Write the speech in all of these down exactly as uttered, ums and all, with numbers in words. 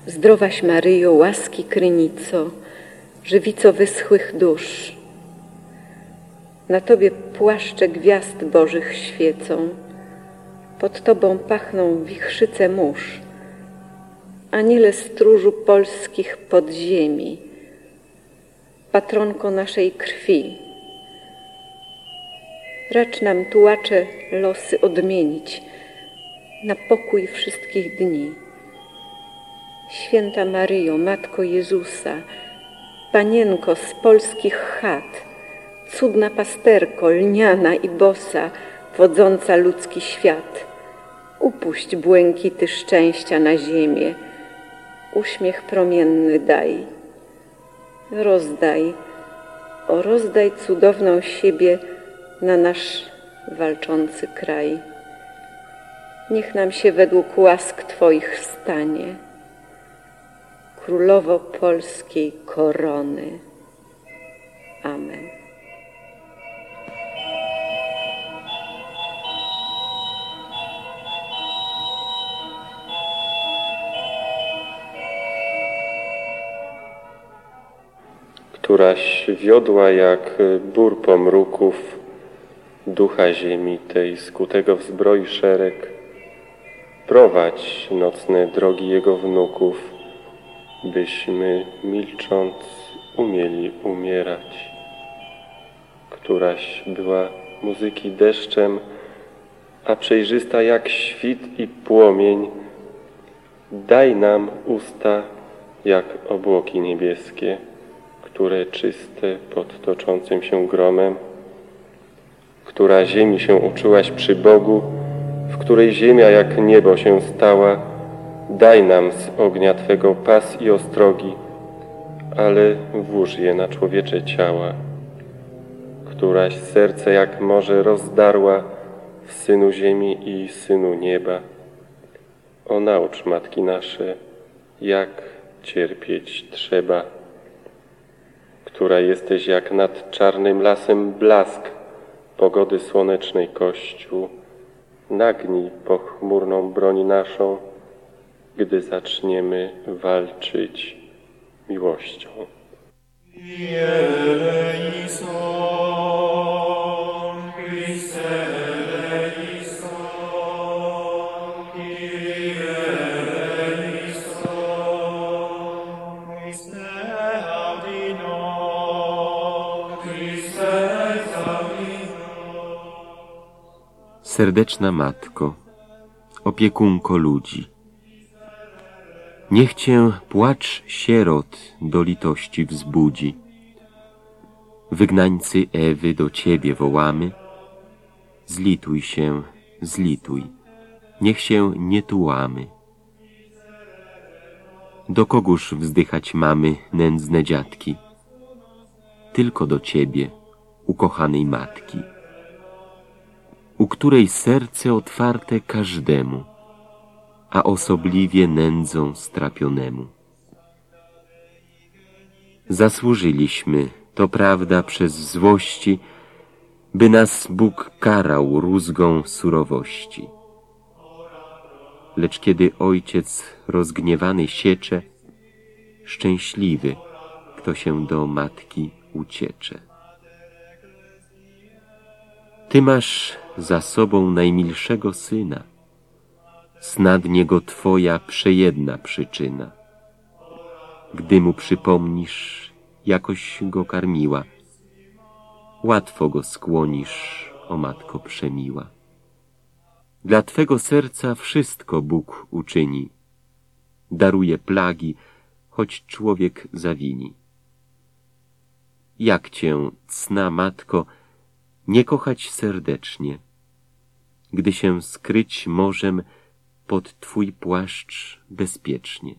Zdrowaś Maryjo, łaski krynico, żywico wyschłych dusz. Na Tobie płaszcze gwiazd Bożych świecą, pod Tobą pachną wichrzyce mórz. Aniele stróżu polskich podziemi, patronko naszej krwi, racz nam, tułacze, losy odmienić na pokój wszystkich dni. Święta Maryjo, Matko Jezusa, Panienko z polskich chat, cudna pasterko, lniana i bosa, wodząca ludzki świat, upuść błękity szczęścia na ziemię, uśmiech promienny daj. Rozdaj, o rozdaj cudowną siebie na nasz walczący kraj. Niech nam się według łask Twoich stanie Królowo polskiej korony. Amen. Któraś wiodła jak bór pomruków ducha ziemi tej skutego w zbroi szereg, prowadź nocne drogi Jego wnuków, byśmy milcząc umieli umierać. Któraś była muzyki deszczem, a przejrzysta jak świt i płomień, daj nam usta jak obłoki niebieskie, które czyste pod toczącym się gromem, która ziemi się uczyłaś przy Bogu, w której ziemia jak niebo się stała, daj nam z ognia Twego pas i ostrogi, ale włóż je na człowiecze ciała. Któraś serce jak morze rozdarła w Synu ziemi i Synu nieba. O naucz, matki nasze, jak cierpieć trzeba. Która jesteś jak nad czarnym lasem blask pogody słonecznej Kościół, nagnij pochmurną broń naszą, gdy zaczniemy walczyć miłością. Serdeczna Matko, opiekunko ludzi, niech Cię płacz sierot do litości wzbudzi. Wygnańcy Ewy do Ciebie wołamy, zlituj się, zlituj, niech się nie tułamy. Do kogóż wzdychać mamy nędzne dziatki? Tylko do Ciebie, ukochanej Matki, u której serce otwarte każdemu, a osobliwie nędzą strapionemu. Zasłużyliśmy, to prawda, przez złości, by nas Bóg karał rózgą surowości. Lecz kiedy Ojciec rozgniewany siecze, szczęśliwy, kto się do Matki uciecze. Ty masz za sobą najmilszego Syna, snad Niego Twoja przejedna przyczyna. Gdy Mu przypomnisz, jakoś Go karmiła, łatwo Go skłonisz, o Matko przemiła. Dla Twego serca wszystko Bóg uczyni, daruje plagi, choć człowiek zawini. Jak Cię, cna Matko, nie kochać serdecznie, gdy się skryć możem pod Twój płaszcz bezpiecznie.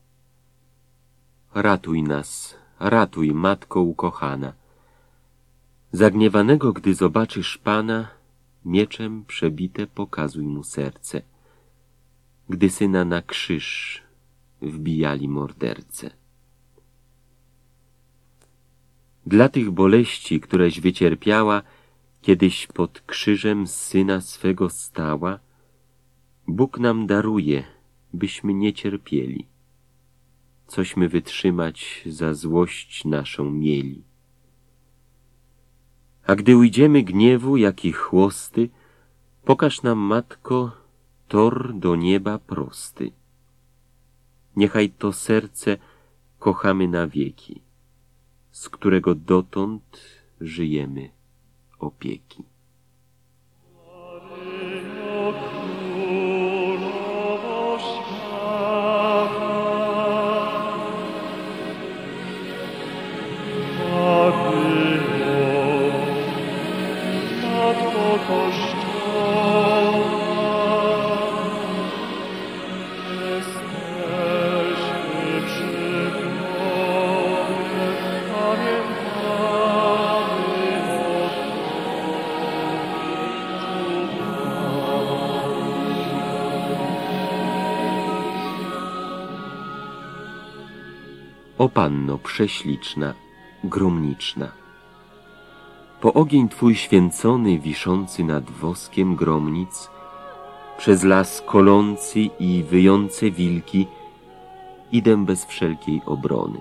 Ratuj nas, ratuj, Matko ukochana. Zagniewanego, gdy zobaczysz Pana, mieczem przebite pokazuj mu serce, gdy Syna na krzyż wbijali mordercy. Dla tych boleści, któreś wycierpiała, kiedyś pod krzyżem Syna swego stała, Bóg nam daruje, byśmy nie cierpieli. cośmy wytrzymać za złość naszą mieli. A gdy ujdziemy gniewu, jak i chłosty, pokaż nam, Matko, tor do nieba prosty. Niechaj to serce kochamy na wieki, z którego dotąd żyjemy opieki. O Panno prześliczna, gromniczna, po ogień Twój święcony, wiszący nad woskiem gromnic, przez las kolący i wyjące wilki, idę bez wszelkiej obrony.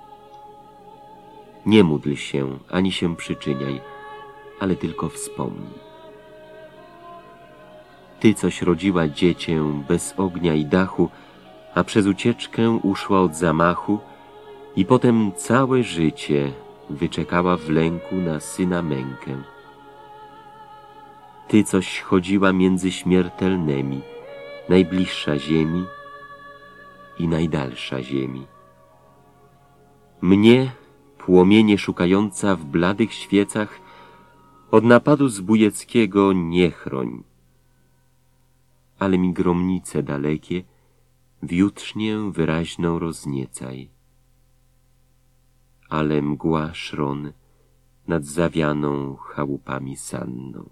Nie módl się, ani się przyczyniaj, ale tylko wspomnij. Ty, coś rodziła dziecię bez ognia i dachu, a przez ucieczkę uszła od zamachu, i potem całe życie wyczekała w lęku na syna mękę. Ty, coś chodziła między śmiertelnymi, najbliższa ziemi i najdalsza ziemi. Mnie, płomienie szukająca w bladych świecach, od napadu zbójeckiego nie chroń, ale mi gromnice dalekie wjutrznię wyraźną rozniecaj. Ale mgła szron nad zawianą chałupami sanną.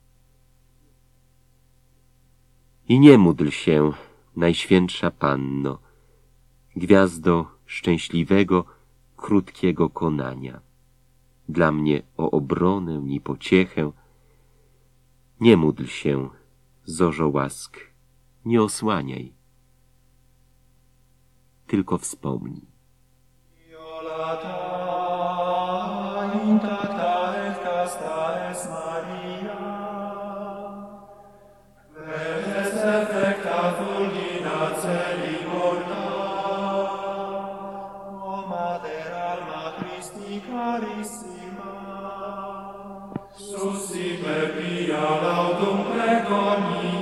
I nie módl się, Najświętsza Panno, gwiazdo szczęśliwego, krótkiego konania, dla mnie o obronę i pociechę. Nie módl się, zorzo łask, nie osłaniaj, tylko wspomnij. Intacta et casta es Maria, ves effecta fulgina celi morta, o Mater alma Christi carissima, suscipe pia laudum pregoni